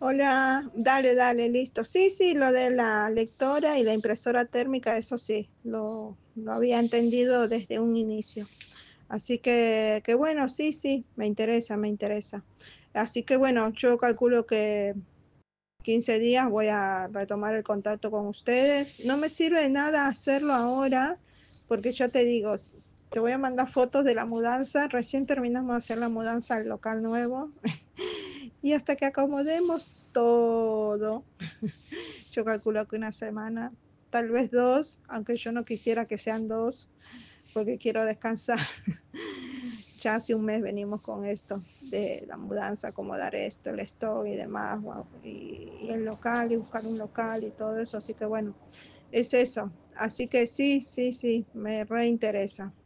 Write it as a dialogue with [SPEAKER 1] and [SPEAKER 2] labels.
[SPEAKER 1] Hola, dale, dale, listo. Sí, sí, lo de la lectora y la impresora térmica, eso sí, lo había entendido desde un inicio. Así que bueno, sí, sí, me interesa, me interesa. Así que bueno, yo calculo que 15 días voy a retomar el contacto con ustedes. No me sirve de nada hacerlo ahora, porque ya te digo, te voy a mandar fotos de la mudanza. Recién terminamos de hacer la mudanza al local nuevo. Y hasta que acomodemos todo, yo calculo que una semana, tal vez dos, aunque yo no quisiera que sean dos, porque quiero descansar. Ya hace un mes venimos con esto de la mudanza, acomodar esto, el stock y demás, wow, y el local, y buscar un local y todo eso. Así que bueno, es eso. Así que sí, sí, sí, me reinteresa.